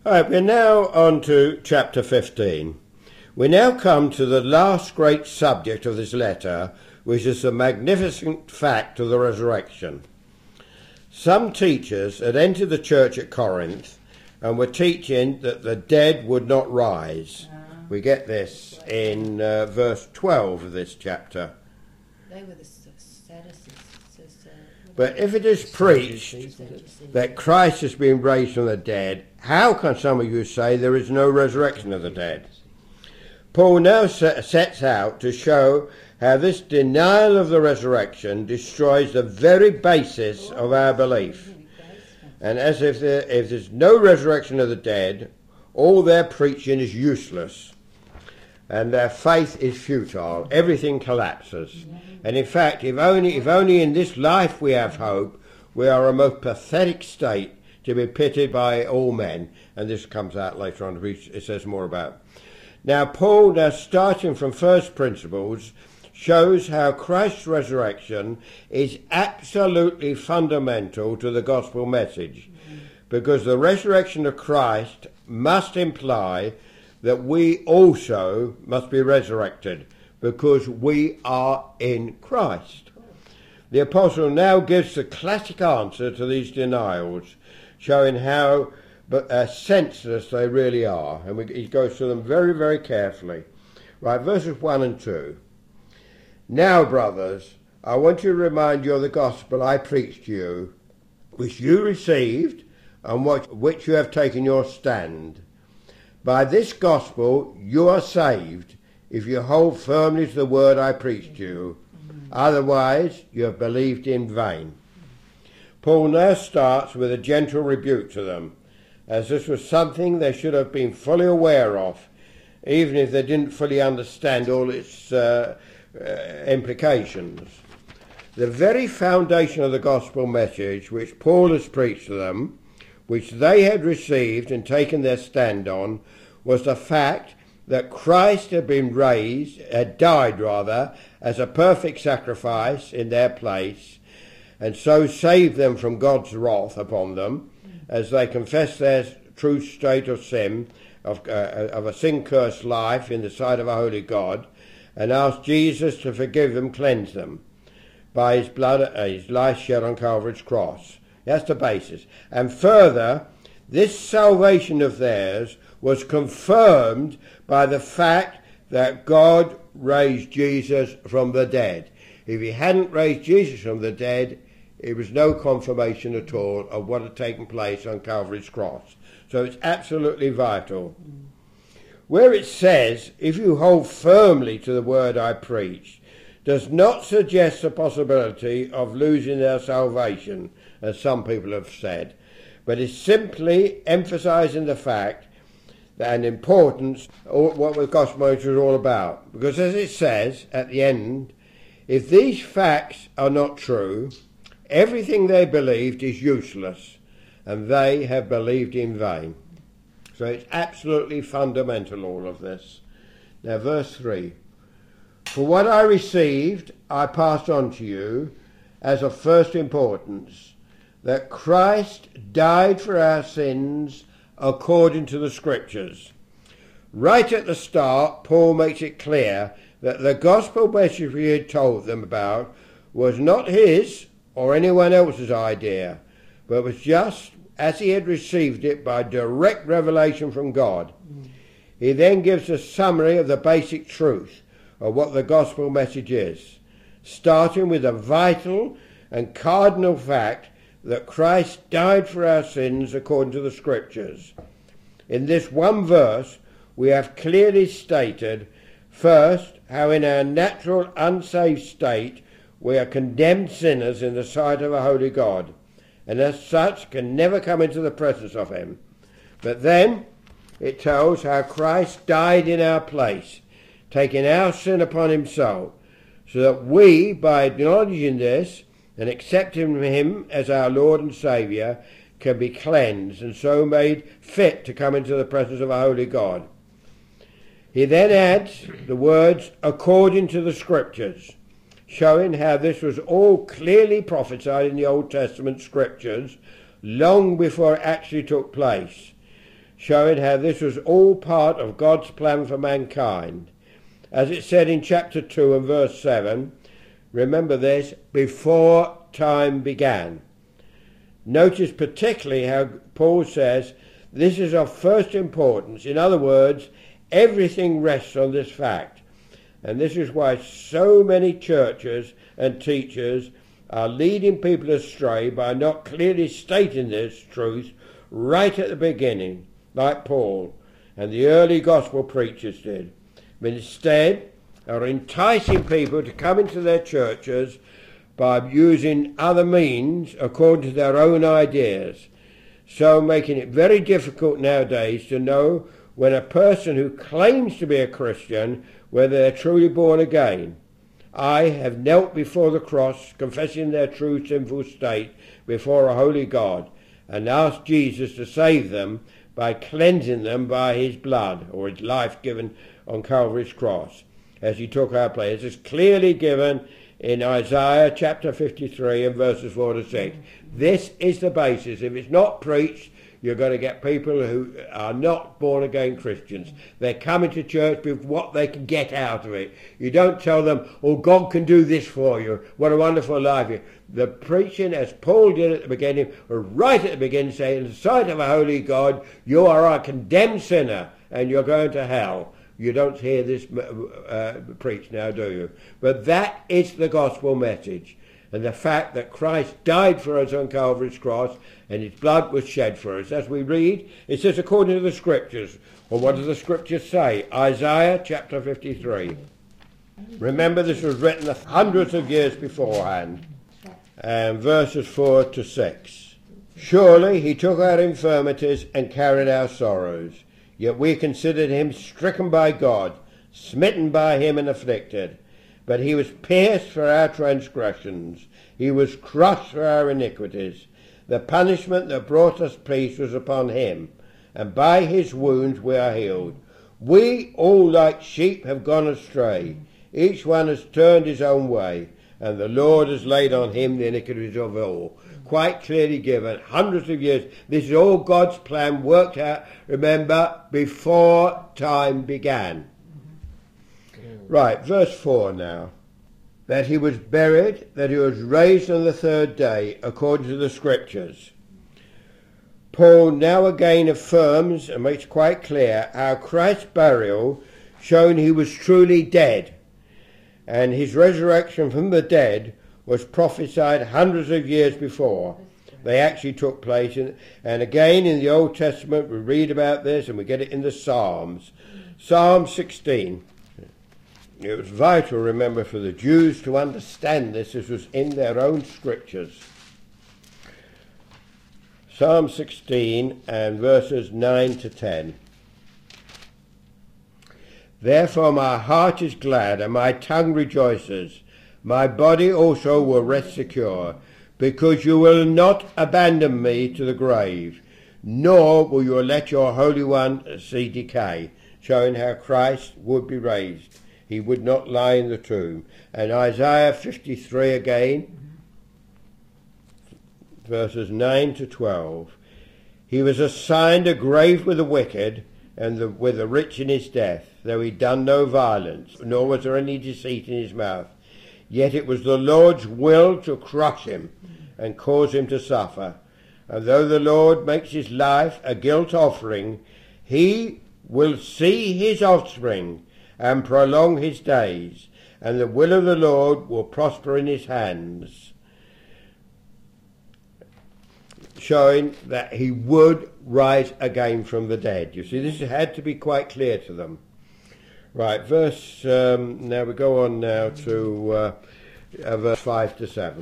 Right, we're now on to chapter 15. We now come to the last great subject of this letter, which is the magnificent fact of the resurrection. Some teachers had entered the church at Corinth and were teaching that the dead would not rise. We get this in verse 12 of this chapter. They were the Sadducees. But if it is preached that Christ has been raised from the dead, how can some of you say there is no resurrection of the dead? Paul now sets out to show how this denial of the resurrection destroys the very basis of our belief. And as if there's no resurrection of the dead, all their preaching is useless. And their faith is futile. Everything collapses. And in fact, if only in this life we have hope, we are a most pathetic state to be pitied by all men. And this comes out later on, it says more about. Now Paul, starting from first principles, shows how Christ's resurrection is absolutely fundamental to the gospel message. Because the resurrection of Christ must imply that we also must be resurrected, because we are in Christ. The apostle now gives the classic answer to these denials, showing how senseless they really are. And he goes through them very, very carefully. Right, verses 1 and 2. Now, brothers, I want to remind you of the gospel I preached to you, which you received, and which you have taken your stand. By this gospel you are saved, if you hold firmly to the word I preached to you. Otherwise you have believed in vain. Paul now starts with a gentle rebuke to them, as this was something they should have been fully aware of, even if they didn't fully understand all its implications. The very foundation of the gospel message which Paul has preached to them, which they had received and taken their stand on, was the fact that Christ had died as a perfect sacrifice in their place, and so saved them from God's wrath upon them, as they confessed their true state of sin, of a sin-cursed life in the sight of a holy God, and asked Jesus to forgive them, cleanse them, by his blood, his life shed on Calvary's cross. That's the basis. And further, this salvation of theirs was confirmed by the fact that God raised Jesus from the dead. If he hadn't raised Jesus from the dead, it was no confirmation at all of what had taken place on Calvary's cross. So it's absolutely vital. Where it says, if you hold firmly to the word I preach, does not suggest the possibility of losing their salvation, as some people have said, but is simply emphasizing the fact and importance of what the gospel message is all about. Because as it says at the end, if these facts are not true, everything they believed is useless, and they have believed in vain. So it's absolutely fundamental, all of this. Now verse 3. For what I received I passed on to you as of first importance, that Christ died for our sins according to the Scriptures. Right at the start, Paul makes it clear that the gospel message he had told them about was not his or anyone else's idea, but was just as he had received it by direct revelation from God. He then gives a summary of the basic truth of what the gospel message is, starting with the vital and cardinal fact that Christ died for our sins according to the Scriptures. In this one verse, we have clearly stated, first, how in our natural unsaved state we are condemned sinners in the sight of a holy God, and as such can never come into the presence of him. But then it tells how Christ died in our place, taking our sin upon himself, so that we, by acknowledging this and accepting him as our Lord and Saviour, can be cleansed and so made fit to come into the presence of a holy God. He then adds the words, according to the Scriptures, showing how this was all clearly prophesied in the Old Testament Scriptures long before it actually took place. showing how this was all part of God's plan for mankind. As it said in chapter 2 and verse 7, remember this, before time began. Notice particularly how Paul says this is of first importance. In other words, everything rests on this fact. And this is why so many churches and teachers are leading people astray by not clearly stating this truth right at the beginning, like Paul and the early gospel preachers did, but instead are enticing people to come into their churches by using other means according to their own ideas, so making it very difficult nowadays to know when a person who claims to be a Christian, whether they're truly born again. I have knelt before the cross, confessing their true sinful state before a holy God, and asked Jesus to save them by cleansing them by his blood, or his life given on Calvary's cross, as he took our place. This is clearly given in Isaiah chapter 53 and verses 4 to 6. This is the basis. If it's not preached, you're going to get people who are not born-again Christians. They're coming to church with what they can get out of it. You don't tell them, oh, God can do this for you. What a wonderful life. The preaching, as Paul did at the beginning, or right at the beginning, saying, in the sight of a holy God, you are a condemned sinner and you're going to hell. You don't hear this preached now, do you? But that is the gospel message. And the fact that Christ died for us on Calvary's cross and his blood was shed for us. As we read, it says according to the scriptures. Well, what does the scriptures say? Isaiah chapter 53. Remember, this was written hundreds of years beforehand. And verses 4 to 6. Surely he took our infirmities and carried our sorrows. Yet we considered him stricken by God, smitten by him and afflicted. But he was pierced for our transgressions. He was crushed for our iniquities. The punishment that brought us peace was upon him, and by his wounds we are healed. We all like sheep have gone astray. Each one has turned his own way, and the Lord has laid on him the iniquities of all. Quite clearly given, hundreds of years. This is all God's plan worked out, remember, before time began. Right, verse 4 now. That he was buried, that he was raised on the third day, according to the scriptures. Paul now again affirms and makes quite clear how Christ's burial showed he was truly dead, and his resurrection from the dead was prophesied hundreds of years before. They actually took place, and again in the Old Testament we read about this, and we get it in the Psalms. Psalm 16. It was vital, remember, for the Jews to understand this. This was in their own scriptures. Psalm 16 and verses 9 to 10. Therefore my heart is glad and my tongue rejoices. My body also will rest secure, because you will not abandon me to the grave, nor will you let your Holy One see decay, showing how Christ would be raised. He would not lie in the tomb. And Isaiah 53 again, verses 9 to 12. He was assigned a grave with the wicked, and with the rich in his death, though he done no violence, nor was there any deceit in his mouth. Yet it was the Lord's will to crush him and cause him to suffer. And though the Lord makes his life a guilt offering, he will see his offspring and prolong his days, and the will of the Lord will prosper in his hands, showing that he would rise again from the dead. You see, this had to be quite clear to them. Right, now we go on now to verse 5 to 7.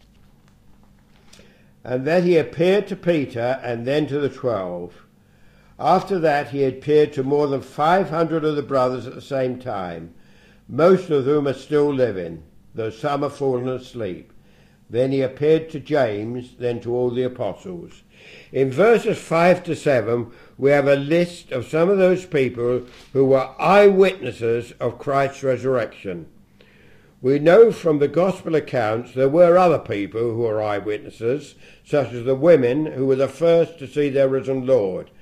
And then he appeared to Peter and then to the 12. After that he appeared to more than 500 of the brothers at the same time, most of whom are still living, though some have fallen asleep. Then he appeared to James, then to all the apostles. In verses 5 to 7 we have a list of some of those people who were eyewitnesses of Christ's resurrection. We know from the gospel accounts there were other people who were eyewitnesses, such as the women who were the first to see their risen Lord.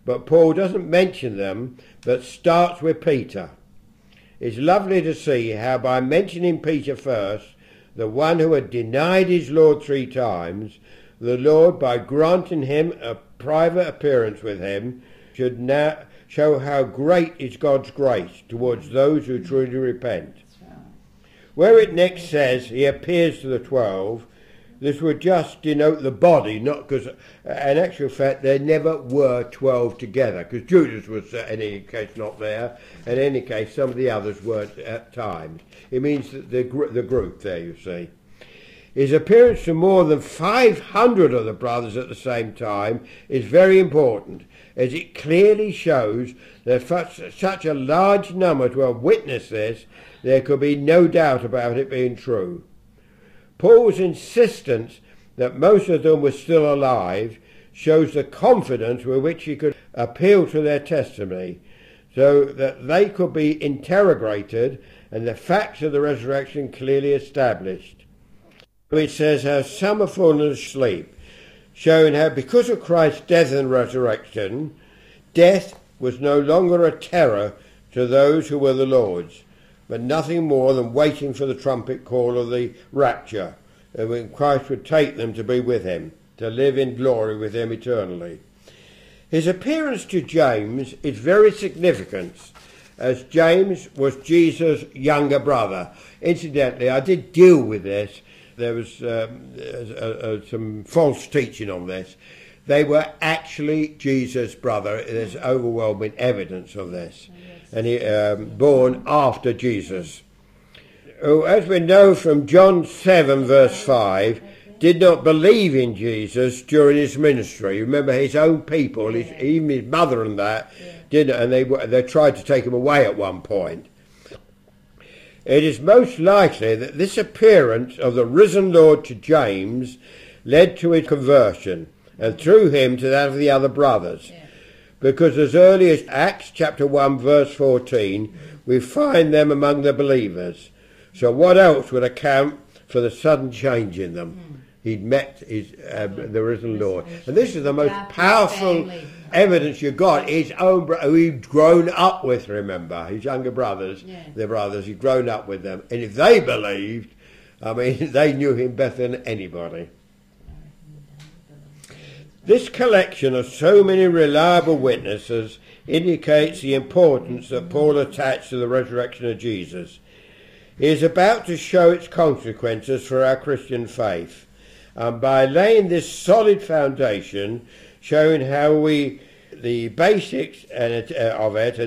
but Paul doesn't mention them, but starts with Peter. It's lovely to see how by mentioning Peter first, the one who had denied his Lord 3 times, the Lord, by granting him a private appearance with him, should now show how great is God's grace towards those who truly repent. Where it next says he appears to the 12, this would just denote the body, not because, in actual fact, there never were 12 together, because Judas was, in any case, not there. In any case, some of the others weren't at times. It means that the group there, you see. His appearance to more than 500 of the brothers at the same time is very important, as it clearly shows that for such a large number to have witnessed this, there could be no doubt about it being true. Paul's insistence that most of them were still alive shows the confidence with which he could appeal to their testimony, so that they could be interrogated and the facts of the resurrection clearly established. It says how some have fallen asleep, showing how because of Christ's death and resurrection, death was no longer a terror to those who were the Lord's, but nothing more than waiting for the trumpet call of the rapture, and when Christ would take them to be with him, to live in glory with him eternally. His appearance to James is very significant, as James was Jesus' younger brother. Incidentally, I did deal with this. There was some false teaching on this. They were actually Jesus' brother. There's overwhelming evidence of this. And he born after Jesus, who, as we know from John 7 verse 5, did not believe in Jesus during his ministry. Remember, his own people, even his mother and that, didn't, and they tried to take him away at one point. It is most likely that this appearance of the risen Lord to James led to his conversion, and through him to that of the other brothers. Yeah. Because as early as Acts chapter 1 verse 14, we find them among the believers. So what else would account for the sudden change in them? He'd met the risen Lord. And this is the most powerful evidence you got. His own who he'd grown up with, remember, his younger brothers, their brothers, he'd grown up with them. And if they believed, I mean, they knew him better than anybody. This collection of so many reliable witnesses indicates the importance that Paul attached to the resurrection of Jesus. He is about to show its consequences for our Christian faith. And by laying this solid foundation, showing how the basics of it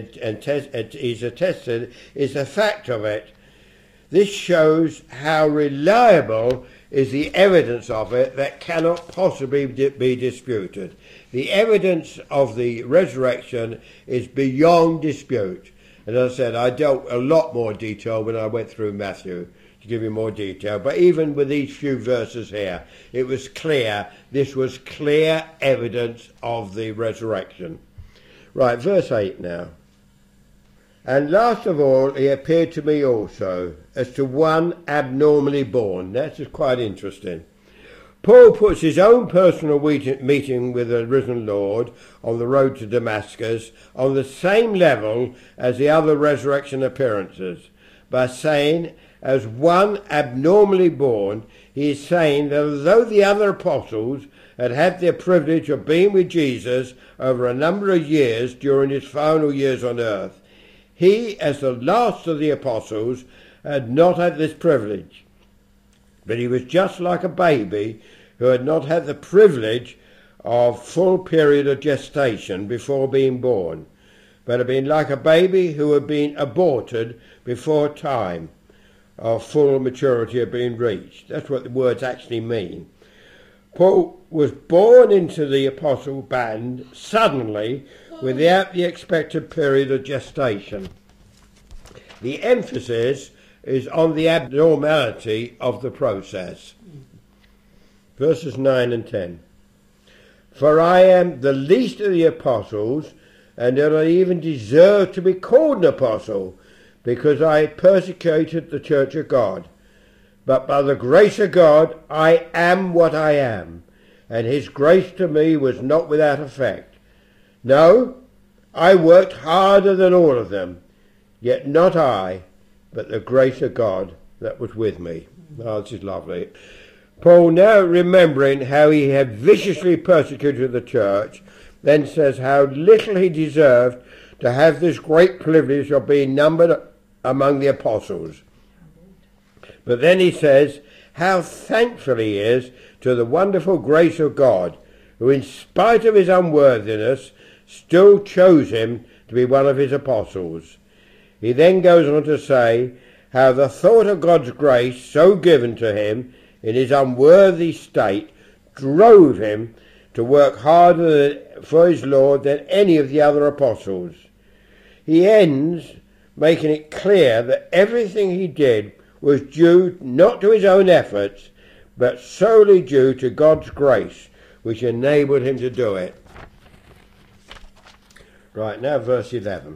is attested, is the fact of it, this shows how reliable is the evidence of it that cannot possibly be disputed. The evidence of the resurrection is beyond dispute. And as I said, I dealt a lot more detail when I went through Matthew to give you more detail. But even with these few verses here, it was clear, this was clear evidence of the resurrection. Right, verse 8 now. And last of all, he appeared to me also, as to one abnormally born. That's quite interesting. Paul puts his own personal meeting with the risen Lord on the road to Damascus on the same level as the other resurrection appearances, by saying, as one abnormally born, he is saying that although the other apostles had had the privilege of being with Jesus over a number of years during his final years on earth, he, as the last of the apostles, had not had this privilege. But he was just like a baby who had not had the privilege of full period of gestation before being born, but had been like a baby who had been aborted before time of full maturity had been reached. That's what the words actually mean. Paul was born into the apostle band suddenly, without the expected period of gestation. The emphasis is on the abnormality of the process. Verses 9 and 10. For I am the least of the apostles, and do not even deserve to be called an apostle, because I persecuted the church of God. But by the grace of God I am what I am, and his grace to me was not without effect. No, I worked harder than all of them, yet not I, but the grace of God that was with me. Oh, this is lovely. Paul, now remembering how he had viciously persecuted the church, then says how little he deserved to have this great privilege of being numbered among the apostles. But then he says how thankful he is to the wonderful grace of God, who in spite of his unworthiness still chose him to be one of his apostles. He then goes on to say how the thought of God's grace so given to him in his unworthy state drove him to work harder for his Lord than any of the other apostles. He ends making it clear that everything he did was due not to his own efforts, but solely due to God's grace, which enabled him to do it. Right, now verse 11.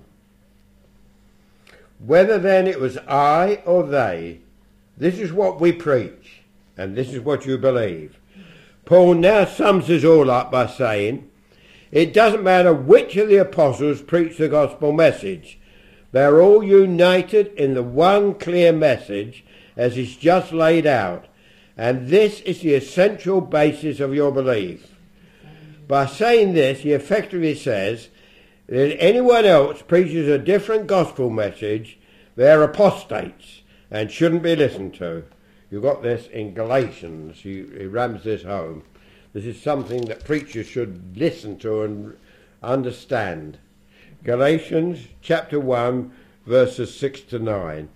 Whether then it was I or they, this is what we preach, and this is what you believe. Paul now sums this all up by saying, it doesn't matter which of the apostles preached the gospel message. They're all united in the one clear message as it's just laid out, and this is the essential basis of your belief. By saying this, he effectively says that if anyone else preaches a different gospel message, they're apostates and shouldn't be listened to. You've got this in Galatians. He rams this home. This is something that preachers should listen to and understand. Galatians chapter 1, verses 6 to 9.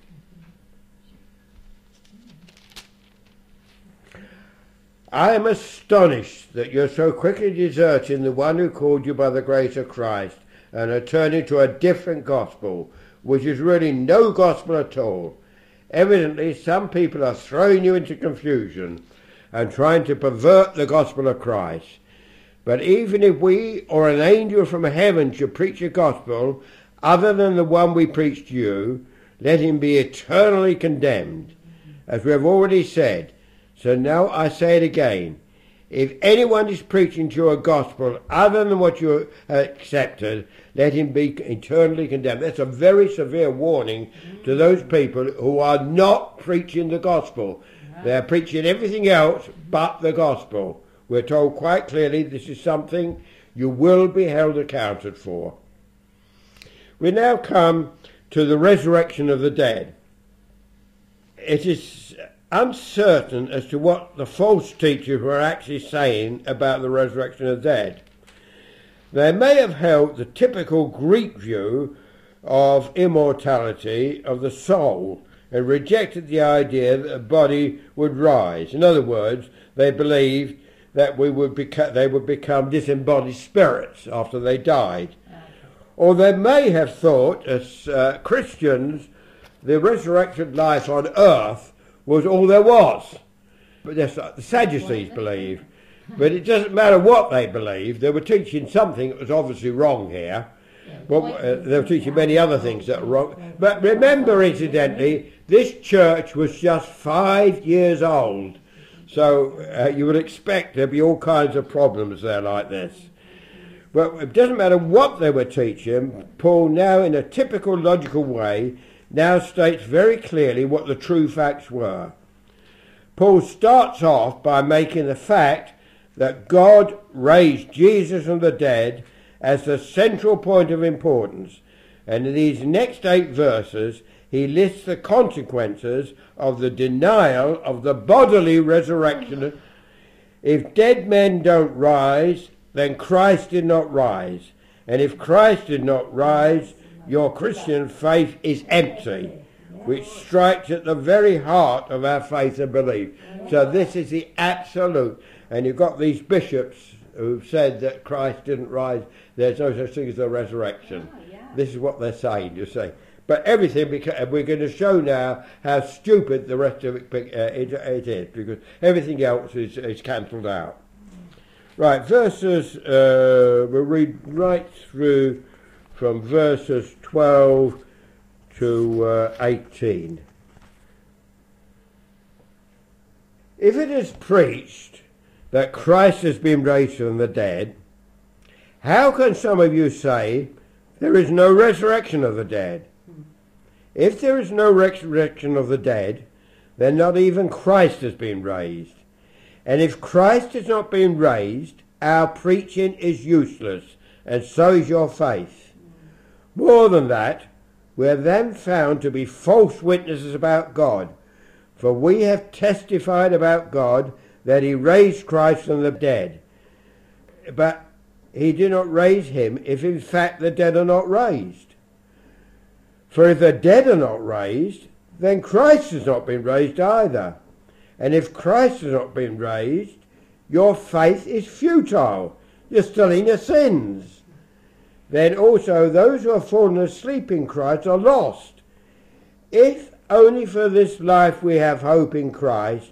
I am astonished that you're so quickly deserting the one who called you by the grace of Christ and are turning to a different gospel, which is really no gospel at all. Evidently, some people are throwing you into confusion and trying to pervert the gospel of Christ. But even if we or an angel from heaven should preach a gospel other than the one we preach to you, let him be eternally condemned. As we have already said, so now I say it again, if anyone is preaching to you a gospel other than what you have accepted, let him be eternally condemned. That's a very severe warning to those people who are not preaching the gospel. They're preaching everything else but the gospel. We're told quite clearly this is something you will be held accounted for. We now come to the resurrection of the dead. It is uncertain as to what the false teachers were actually saying about the resurrection of the dead. They may have held the typical Greek view of immortality of the soul and rejected the idea that the body would rise. In other words, they believed that they would become disembodied spirits after they died. Or they may have thought, as Christians, the resurrected life on earth was all there was. But that's what the Sadducees believe. But it doesn't matter what they believed. They were teaching something that was obviously wrong here. Well, they were teaching many other things that were wrong. But remember, incidentally, this church was just 5 years old. So you would expect there'd be all kinds of problems there like this. But it doesn't matter what they were teaching. Paul now, in a typical logical way, now states very clearly what the true facts were. Paul starts off by making the fact that God raised Jesus from the dead as the central point of importance. And in these next 8 verses, he lists the consequences of the denial of the bodily resurrection. If dead men don't rise, then Christ did not rise. And if Christ did not rise, your Christian faith is empty, which strikes at the very heart of our faith and belief. So this is the absolute. And you've got these bishops who've said that Christ didn't rise. There's no such thing as a resurrection. This is what they're saying, you see. But everything, we're going to show now how stupid the rest of it is, because everything else is cancelled out. Right, verses, we'll read right through from verses 12 to 18. If it is preached that Christ has been raised from the dead, How can some of you say there is no resurrection of the dead? If there is no resurrection of the dead, then not even Christ has been raised. And if Christ has not been raised, our preaching is useless, and so is your faith. More than that, we are then found to be false witnesses about God, for we have testified about God that he raised Christ from the dead. But he did not raise him if in fact the dead are not raised. For if the dead are not raised, then Christ has not been raised either. And if Christ has not been raised, your faith is futile. You're still in your sins. Then also those who have fallen asleep in Christ are lost. If only for this life we have hope in Christ,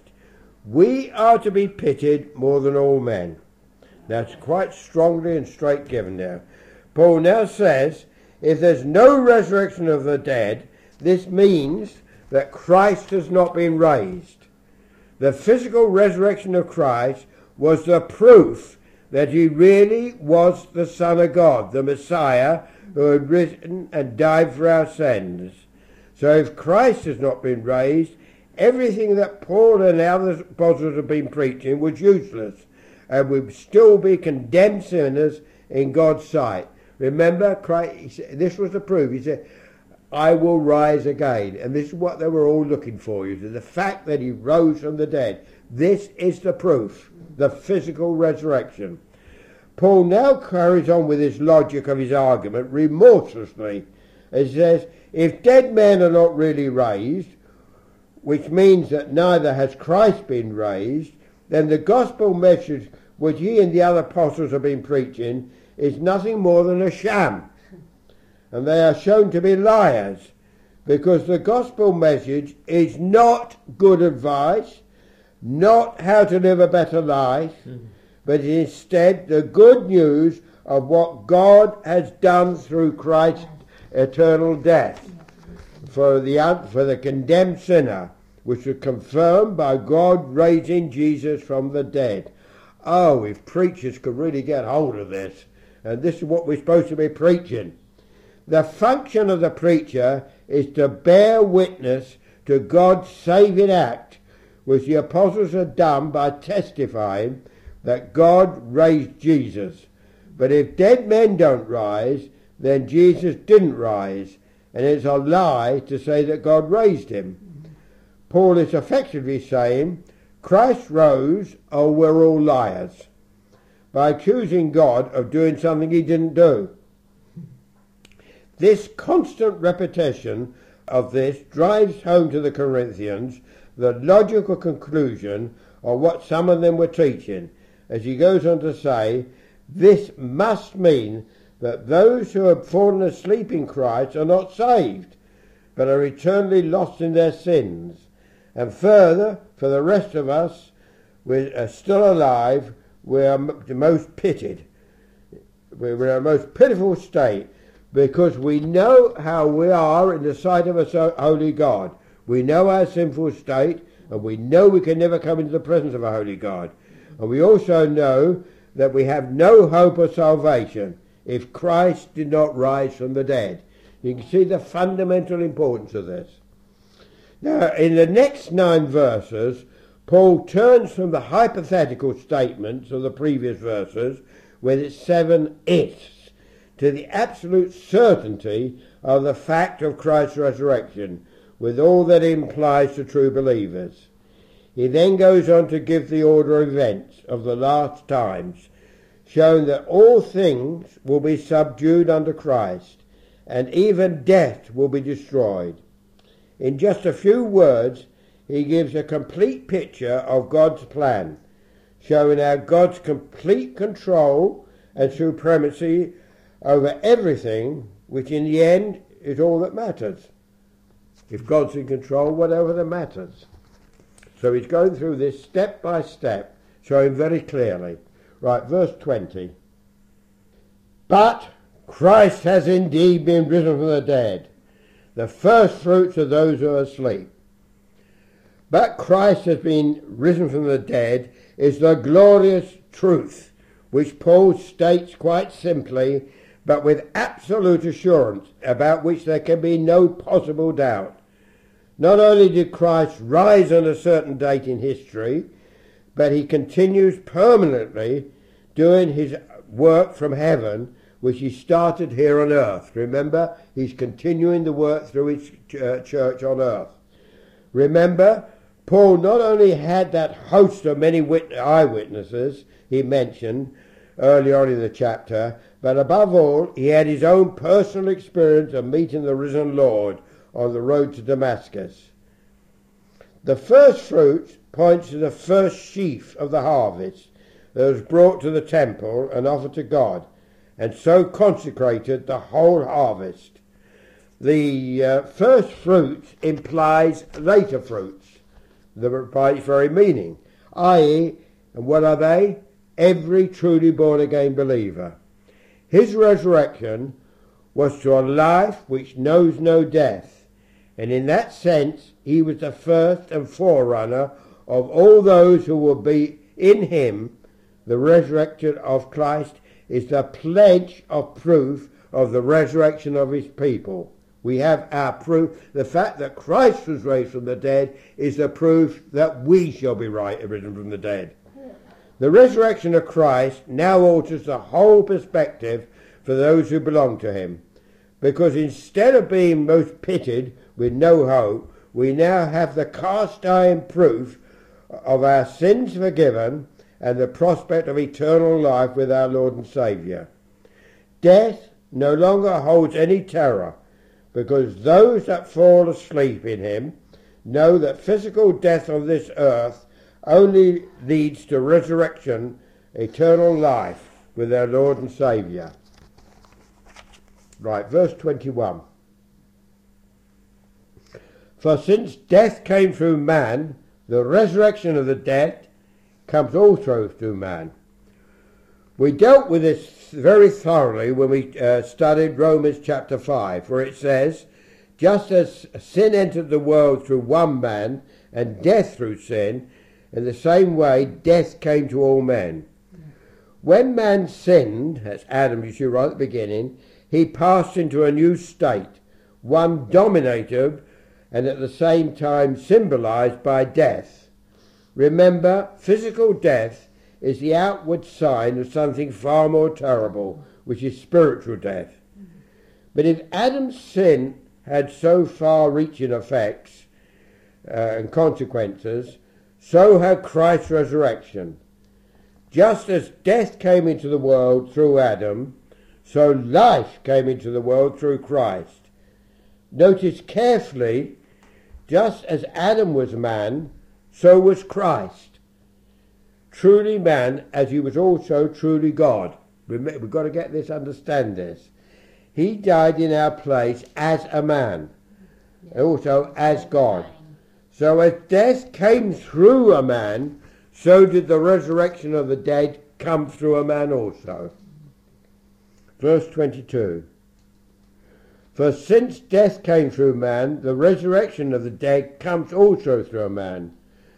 we are to be pitied more than all men. That's quite strongly and straight given there. Paul now says, if there's no resurrection of the dead, this means that Christ has not been raised. The physical resurrection of Christ was the proof that he really was the Son of God, the Messiah who had risen and died for our sins. So if Christ has not been raised, everything that Paul and the other apostles have been preaching was useless, and we'd still be condemned sinners in God's sight. Remember, Christ, this was the proof. He said, I will rise again. And this is what they were all looking for. The fact that he rose from the dead. This is the proof, the physical resurrection. Paul now carries on with his logic of his argument remorselessly. He says, if dead men are not really raised, which means that neither has Christ been raised, then the gospel message which he and the other apostles have been preaching is nothing more than a sham. And they are shown to be liars, because the gospel message is not good advice, not how to live a better life, but instead the good news of what God has done through Christ's eternal death for the condemned sinner, which was confirmed by God raising Jesus from the dead. Oh, if preachers could really get hold of this, and this is what we're supposed to be preaching. The function of the preacher is to bear witness to God's saving act, which the apostles have done by testifying that God raised Jesus. But if dead men don't rise, then Jesus didn't rise, and it's a lie to say that God raised him. Paul is effectively saying, Christ rose, or we're all liars, by accusing God of doing something he didn't do. This constant repetition of this drives home to the Corinthians the logical conclusion of what some of them were teaching, as he goes on to say, this must mean that those who have fallen asleep in Christ are not saved, but are eternally lost in their sins. And further, for the rest of us, we are still alive, we are the most pitied. We're in a most pitiful state, because we know how we are in the sight of a holy God. We know our sinful state, and we know we can never come into the presence of a holy God. And we also know that we have no hope of salvation if Christ did not rise from the dead. You can see the fundamental importance of this. Now, in the next 9 verses, Paul turns from the hypothetical statements of the previous verses with its 7 ifs to the absolute certainty of the fact of Christ's resurrection, with all that it implies to true believers. He then goes on to give the order of events of the last times, showing that all things will be subdued under Christ, and even death will be destroyed. In just a few words, he gives a complete picture of God's plan, showing how God's complete control and supremacy over everything, which in the end is all that matters. If God's in control, whatever that matters. So he's going through this step by step, showing very clearly. Right, verse 20. But Christ has indeed been risen from the dead, the first fruits of those who are asleep. But Christ has been risen from the dead is the glorious truth which Paul states quite simply, but with absolute assurance, about which there can be no possible doubt. Not only did Christ rise on a certain date in history, but he continues permanently doing his work from heaven, which he started here on earth. Remember, he's continuing the work through his church on earth. Remember, Paul not only had that host of many eyewitnesses he mentioned early on in the chapter, but above all, he had his own personal experience of meeting the risen Lord on the road to Damascus. The first fruits points to the first sheaf of the harvest that was brought to the temple and offered to God, and so consecrated the whole harvest. The first fruits implies later fruits, by its very meaning, i.e., and what are they? Every truly born-again believer. His resurrection was to a life which knows no death, and in that sense he was the first and forerunner of all those who will be in him. The resurrection of Christ is the pledge of proof of the resurrection of his people. We have our proof. The fact that Christ was raised from the dead is the proof that we shall be risen from the dead. The resurrection of Christ now alters the whole perspective for those who belong to him, because instead of being most pitied with no hope, we now have the cast-iron proof of our sins forgiven and the prospect of eternal life with our Lord and Saviour. Death no longer holds any terror, because those that fall asleep in him know that physical death on this earth only leads to resurrection, eternal life with our Lord and Saviour. Right, verse 21. For since death came through man, the resurrection of the dead comes also through man. We dealt with this very thoroughly when we studied Romans chapter 5, where it says, just as sin entered the world through one man, and death through sin, in the same way death came to all men. When man sinned, that's Adam, you see right at the beginning, he passed into a new state, one dominated and at the same time symbolized by death. Remember, physical death is the outward sign of something far more terrible, which is spiritual death. But if Adam's sin had so far-reaching effects and consequences, so had Christ's resurrection. Just as death came into the world through Adam, so life came into the world through Christ. Notice carefully, just as Adam was man, so was Christ. Truly man, as he was also truly God. We've got to get this, understand this. He died in our place as a man, and also as God. So as death came through a man, so did the resurrection of the dead come through a man also. Verse 22. For since death came through man, the resurrection of the dead comes also through a man.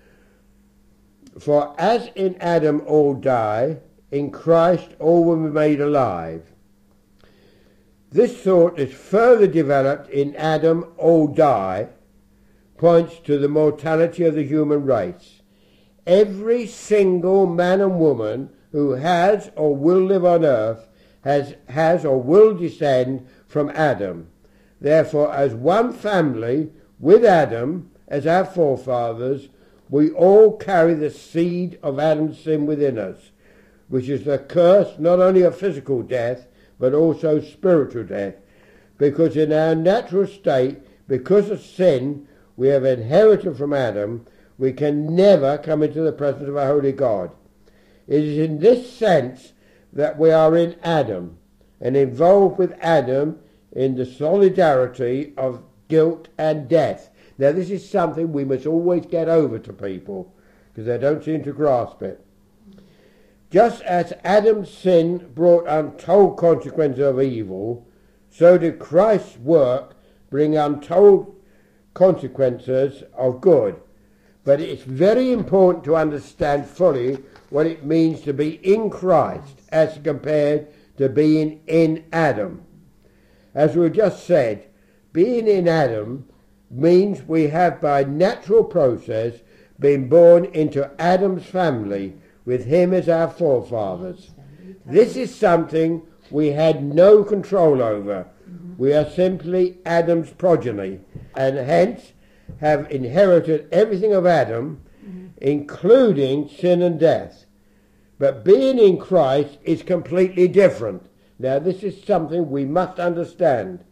For as in Adam all die, in Christ all will be made alive. This thought is further developed in Adam all die, points to the mortality of the human race. Every single man and woman who has or will live on earth has or will descend from Adam. Therefore, as one family with Adam as our forefathers, we all carry the seed of Adam's sin within us, which is the curse not only of physical death, but also spiritual death. Because in our natural state, because of sin, we have inherited from Adam, we can never come into the presence of a holy God. It is in this sense that we are in Adam, and involved with Adam in the solidarity of guilt and death. Now this is something we must always get over to people, because they don't seem to grasp it. Just as Adam's sin brought untold consequences of evil, so did Christ's work bring untold consequences of good. But it's very important to understand fully what it means to be in Christ as compared to being in Adam. As we just said, being in Adam means we have by natural process been born into Adam's family with him as our forefathers. This is something we had no control over. We are simply Adam's progeny and hence have inherited everything of Adam, including sin and death. But being in Christ is completely different. Now this is something we must understand.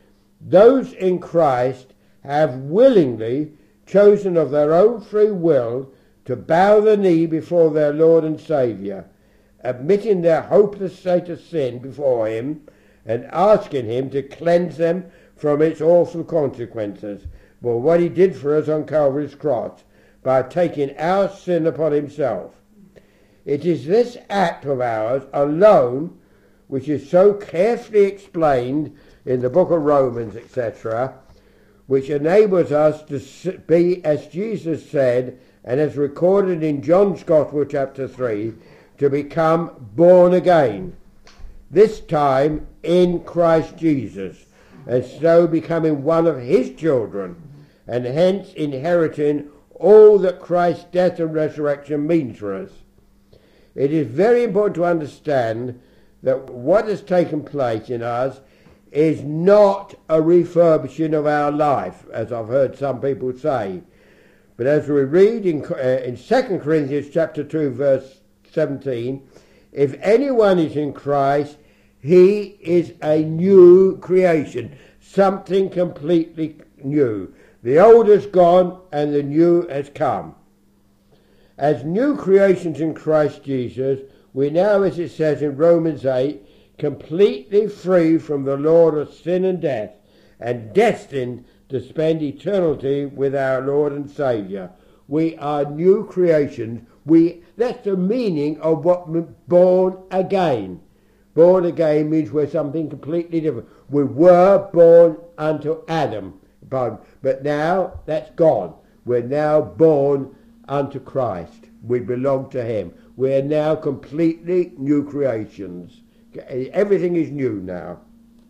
Those in Christ have willingly chosen of their own free will to bow the knee before their Lord and Saviour, admitting their hopeless state of sin before him and asking him to cleanse them from its awful consequences. Well, what he did for us on Calvary's cross by taking our sin upon himself. It is this act of ours alone which is so carefully explained in the book of Romans, etc., which enables us to be, as Jesus said, and as recorded in John's Gospel chapter 3, to become born again, this time in Christ Jesus, and so becoming one of his children, and hence inheriting all that Christ's death and resurrection means for us. It is very important to understand that what has taken place in us is not a refurbishing of our life, as I've heard some people say. But as we read in 2 Corinthians chapter 2, verse 17, if anyone is in Christ, he is a new creation, something completely new. The old has gone and the new has come. As new creations in Christ Jesus, we now, as it says in Romans 8, completely free from the law of sin and death, and destined to spend eternity with our Lord and Saviour. We are new creations. That's the meaning of what born again. Born again means we're something completely different. We were born unto Adam, but now that's gone. We're now born unto Christ. We belong to him. We're now completely new creations. Everything is new now.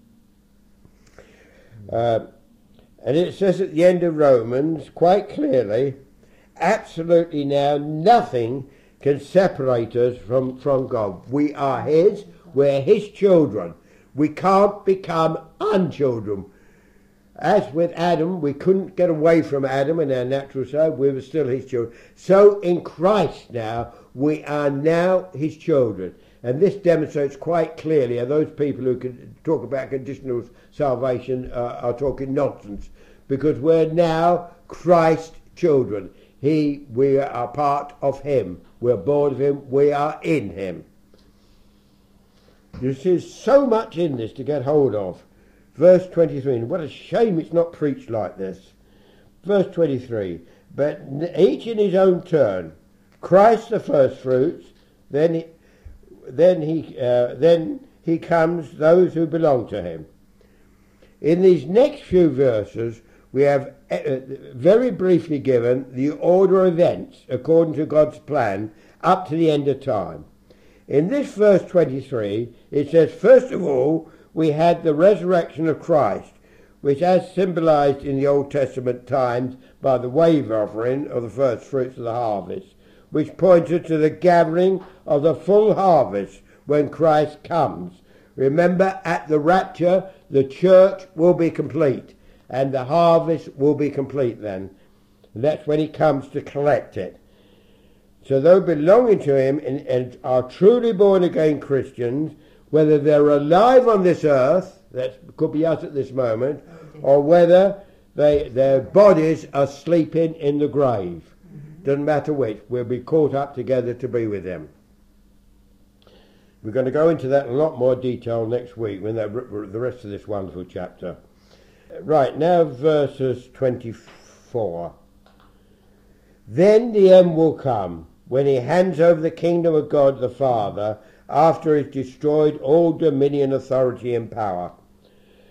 And it says at the end of Romans quite clearly, absolutely now nothing can separate us from God. We are his, we're his children. We can't become unchildren. As with Adam, we couldn't get away from Adam in our natural side, we were still his children. So in Christ now, we are now his children. And this demonstrates quite clearly, and those people who can talk about conditional salvation are talking nonsense, because we're now Christ's children. We are part of him. We're born of him. We are in him. You see, there's so much in this to get hold of. Verse 23, and what a shame it's not preached like this. Verse 23, but each in his own turn, Christ the first fruits, then he comes those who belong to him. In these next few verses, we have very briefly given the order of events according to God's plan up to the end of time. In this verse 23, it says, first of all, we had the resurrection of Christ, which as symbolized in the Old Testament times by the wave offering of the first fruits of the harvest, which pointed to the gathering of the full harvest when Christ comes. Remember, at the rapture, the church will be complete, and the harvest will be complete then. And that's when he comes to collect it. So those belonging to him and are truly born again Christians, whether they're alive on this earth, that could be us at this moment, or whether their bodies are sleeping in the grave. Doesn't matter which, we'll be caught up together to be with them. We're going to go into that in a lot more detail next week when the rest of this wonderful chapter. Right, now verses 24. Then the end will come, when he hands over the kingdom of God the Father, after he's destroyed all dominion, authority and power.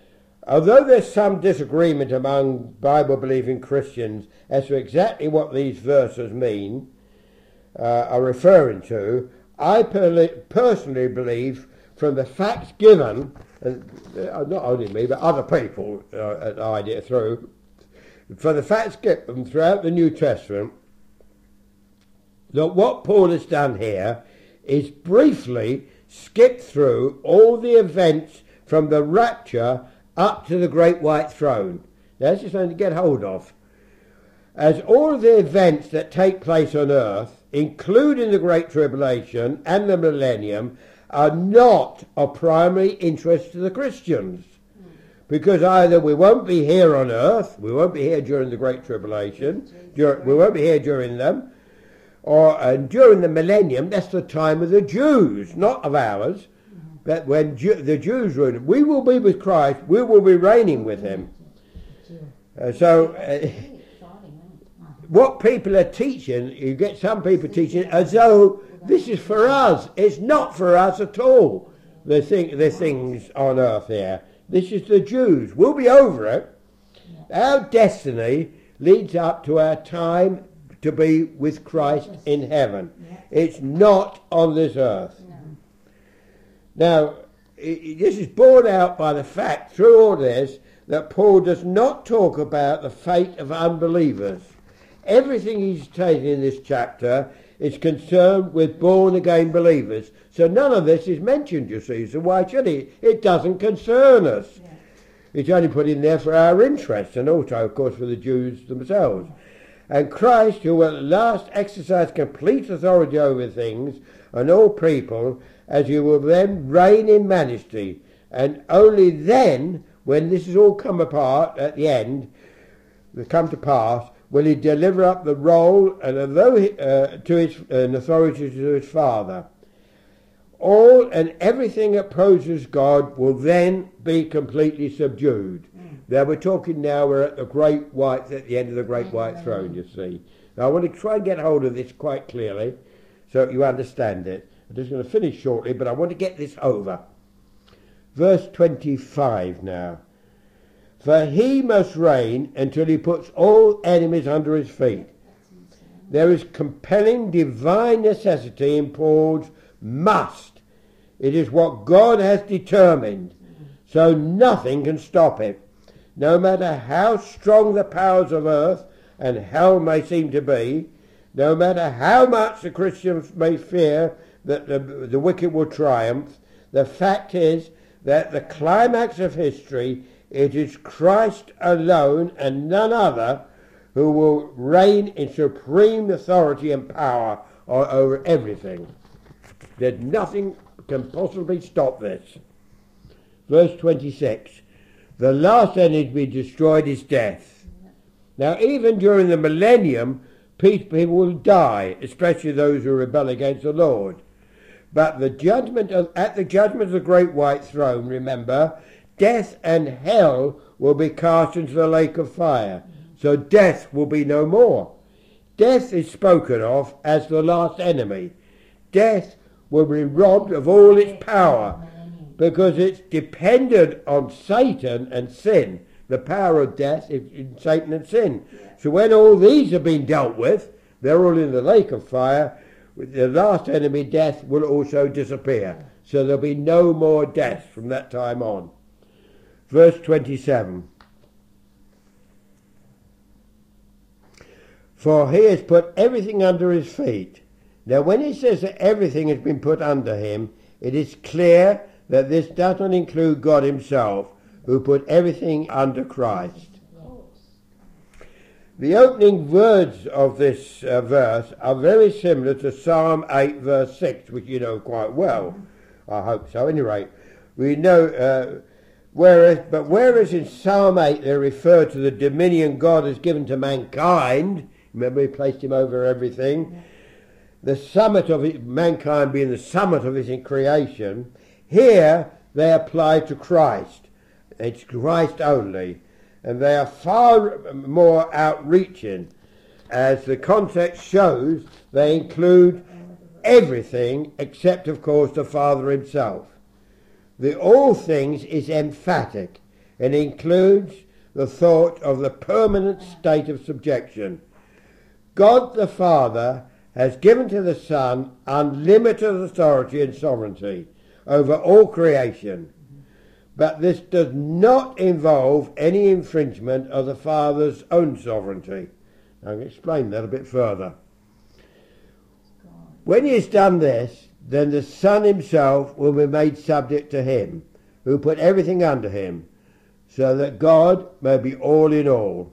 Although there's some disagreement among Bible-believing Christians as to exactly what these verses mean, are referring to, I personally believe from the facts given, and not only me but other people idea through, for the facts given throughout the New Testament, that what Paul has done here is briefly skip through all the events from the rapture up to the great white throne. That's just something to get hold of. As all of the events that take place on earth, including the Great Tribulation and the Millennium, are not of primary interest to the Christians. Because either we won't be here on earth, we won't be here during the Great Tribulation, we won't be here during them, or during the Millennium, that's the time of the Jews, not of ours. That when the Jews rule, we will be with Christ, we will be reigning with him. What people are teaching, you get some people teaching as though this is for us. It's not for us at all, the things on earth here. This is the Jews. We'll be over it. Our destiny leads up to our time to be with Christ in heaven. It's not on this earth. Now, this is borne out by the fact through all this that Paul does not talk about the fate of unbelievers. Everything he's taking in this chapter is concerned with born-again believers. So none of this is mentioned, you see. So why should he? It doesn't concern us. Yeah. It's only put in there for our interest and also, of course, for the Jews themselves. And Christ, who will at last exercise complete authority over things and all people, as he will then reign in majesty. And only then, when this has all come apart at the end, come to pass, will he deliver up the role and to his authority to his Father. All and everything that opposes God will then be completely subdued. Now we're talking now, we're at the end of the great white throne, you see. Now I want to try and get hold of this quite clearly so you understand it. I'm just going to finish shortly, but I want to get this over. Verse 25 now. For he must reign until he puts all enemies under his feet. There is compelling divine necessity in Paul's must. It is what God has determined, so nothing can stop it. No matter how strong the powers of earth and hell may seem to be, no matter how much the Christians may fear that the wicked will triumph, the fact is that the climax of history, it is Christ alone and none other who will reign in supreme authority and power over everything. That nothing can possibly stop this. Verse 26. The last enemy to be destroyed is death. Now even during the millennium, people will die, especially those who rebel against the Lord. But at the judgment of the great white throne, remember, death and hell will be cast into the lake of fire. So death will be no more. Death is spoken of as the last enemy. Death will be robbed of all its power because it's dependent on Satan and sin. The power of death is in Satan and sin. So when all these have been dealt with, they're all in the lake of fire, the last enemy, death, will also disappear. So there'll be no more death from that time on. Verse 27. For he has put everything under his feet. Now when he says that everything has been put under him, it is clear that this does not include God himself, who put everything under Christ. The opening words of this verse are very similar to Psalm 8 verse 6, which you know quite well. I hope so. At any rate, we know, whereas in Psalm 8 they refer to the dominion God has given to mankind, remember he placed him over everything, the summit of it, mankind being the summit of his creation, here they apply to Christ. It's Christ only. And they are far more outreaching. As the context shows, they include everything except, of course, the Father himself. The all things is emphatic. and includes the thought of the permanent state of subjection. God the Father has given to the Son unlimited authority and sovereignty over all creation, but this does not involve any infringement of the Father's own sovereignty. I'll explain that a bit further. When he has done this, then the Son himself will be made subject to him, who put everything under him, so that God may be all in all.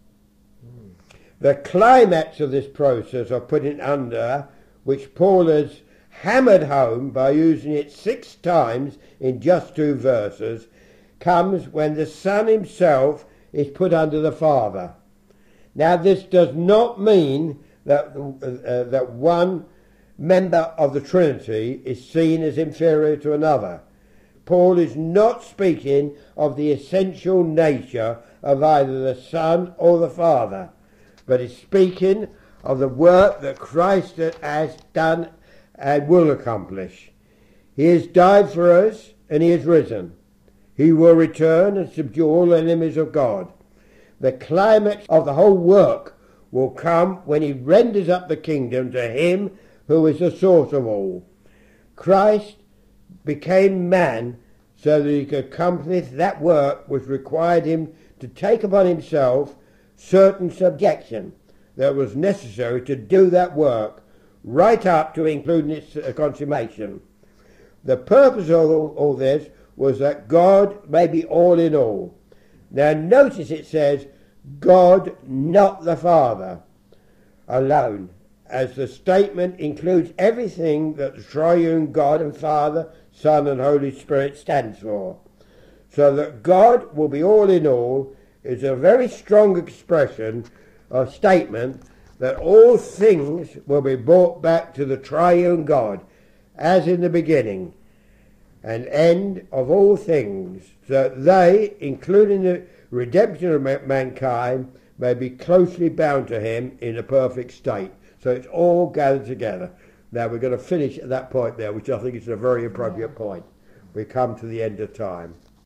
The climax of this process of putting under, which Paul has hammered home by using it 6 times in just 2 verses, comes when the Son himself is put under the Father. Now this does not mean that one member of the Trinity is seen as inferior to another. Paul is not speaking of the essential nature of either the Son or the Father, but is speaking of the work that Christ has done and will accomplish. He has died for us and he has risen. He will return and subdue all the enemies of God. The climax of the whole work will come when he renders up the kingdom to him who is the source of all. Christ became man so that he could accomplish that work which required him to take upon himself certain subjection that was necessary to do that work, right up to including its consummation. The purpose of all this was that God may be all in all. Now notice it says God, not the Father, alone, as the statement includes everything that the triune God and Father, Son and Holy Spirit stands for. So that God will be all in all is a very strong expression or statement that all things will be brought back to the triune God, as in the beginning and end of all things, so that they, including the redemption of mankind, may be closely bound to him in a perfect state. So it's all gathered together. Now we're going to finish at that point there, which I think is a very appropriate point. We come to the end of time.